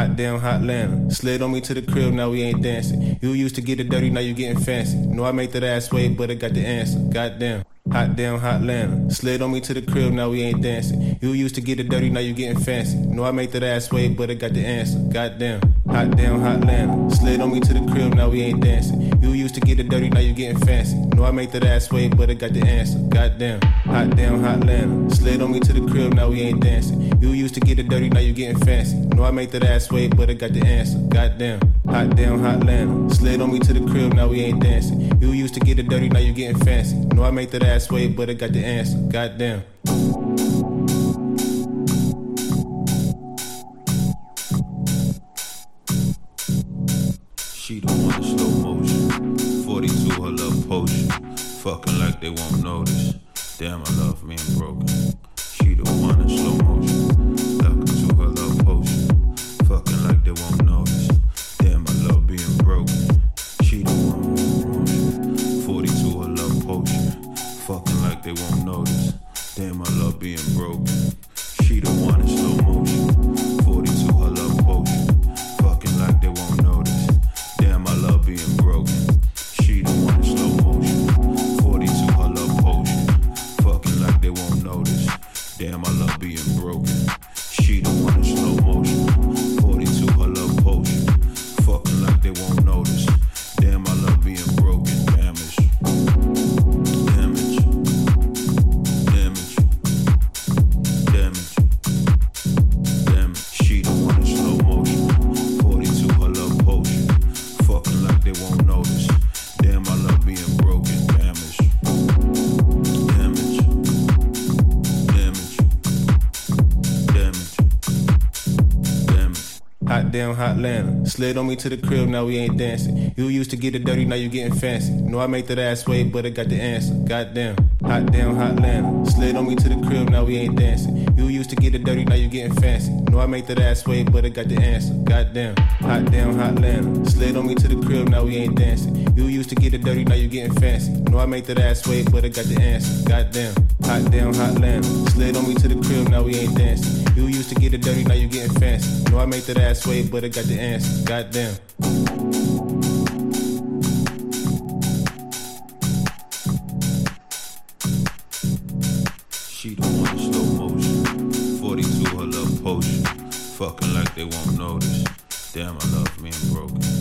Hot damn, hot Lana. Slid on me to the crib, now we ain't dancing. You used to get it dirty, now you getting fancy. Know I make that ass wait, but I got the answer. Goddamn. Hot damn, hot Lana. Slid on me to the crib, now we ain't dancing. You used to get it dirty, now you getting fancy. Know I make that ass wait, but I got the answer. Goddamn. Hot damn, hot Lana. Slid on me to the crib, now we ain't dancing. You used to get it dirty, now you getting fancy. Know I make that ass wait, but I got the answer. Goddamn. Hot damn, hot Lana. Slid on me to the crib, now we ain't dancing. You used to get it dirty, now you getting fancy. Know I make that ass wait, but I got the answer. Goddamn. Hot damn, hot Lana. Slid on me to the crib, now we ain't dancing. You used to get it dirty, now you getting fancy. Know I make that ass wait, but I got the answer. Goddamn. She the one in slow motion. 42 her love potion. Fucking like they won't notice. Damn, I love being broken. She the one in slow motion. Looking to her love potion. Fucking like they won't notice. Damn, I love being broken. She the one in motion. 42 her love potion. Fucking like they won't notice. Damn, I love being broken. She the one in slow motion. 42 her love potion. Fucking like they won't notice. Damn, I love being broken. She the one in slow motion. 42 her love potion. Fucking like they won't notice. Damn, I love being broken. She the one in slow motion. 42 her love potion. Fucking like they won't notice. Damn, I love being broken. Damage. Damage. Damage. Damage. Damage. She the one in slow motion. 42 her love potion. Fucking like they won't notice. Damn, I love being broken. Damage. Damage. Damage. Damage. Damage. Hot damn, hot Lana. Slid on me to the crib, now we ain't dancing. You used to get it dirty, now you getting fancy. Know I make that ass wait, but I got the answer. Goddamn. Hot damn, hot Lana. Slid on me to the crib, now we ain't dancing. You used to get it dirty, now you getting fancy. Know I make that ass wait, but I got the answer. Goddamn. Hot damn, hot Lana. Slid on me to the crib, now we ain't dancing. You used to get it dirty, now you getting fancy. Know I make that ass wait, but I got the answer. Goddamn. Hot damn, hot Lana. Slid on me to the crib, now we ain't dancing. You used to get it dirty, now you getting fancy. Know I make that ass wait, but I got the answer. Goddamn. She the one in slow motion. 42 her love potion. Fucking like they won't notice. Damn, I love being broken.